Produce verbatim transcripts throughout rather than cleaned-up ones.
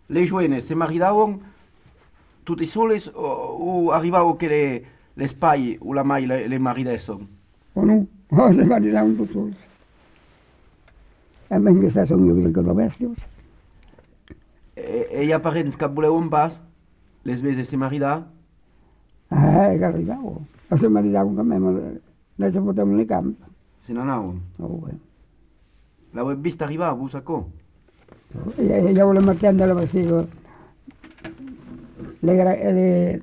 les jovenes se maridaven tutti soles o, o arribava que le, les pai o la mai le, le maridesson? O no, o se maridaven tots sols. Almenys aquestes són jo crec que no bèsties. E, e hi ha parents que voleuen pas les veses se maridar? Eh, que arribava. O se maridaven que mesmo, no se foten ni camp. Se n'anaven? Oh, bé. L'heu vist arribar, vos sacó? Ella, ella vuole marchando la vestido. Le, gra- le,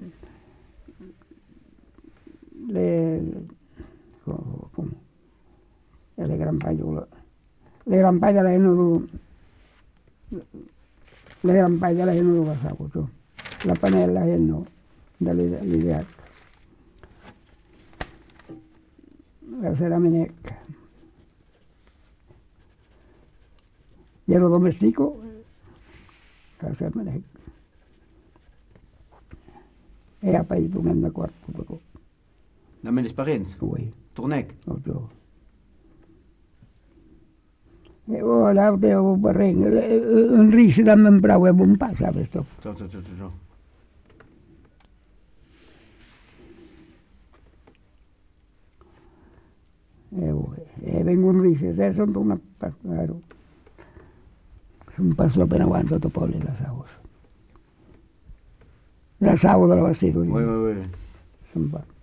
le, co- come? E le gran paiola. Le gran paia lei non lo, le gran paia lei non lo passavo tu. La panella e no, dall'idea. La sera menecca. Glielo domestico, la sera menecca. E a paese tu nel quarto dopo. Da me les parents? Ui, Tornec? no jo. E ora devo barreng, un riso da men bravo e buon pa, sabes tu. Ciao, ciao, ciao, ciao. E ui, e vengo un riso, se sono una passaro. Un passo appena avanti dopo le la sauce. La sauce della vestito. Oui, oui, oui. Sono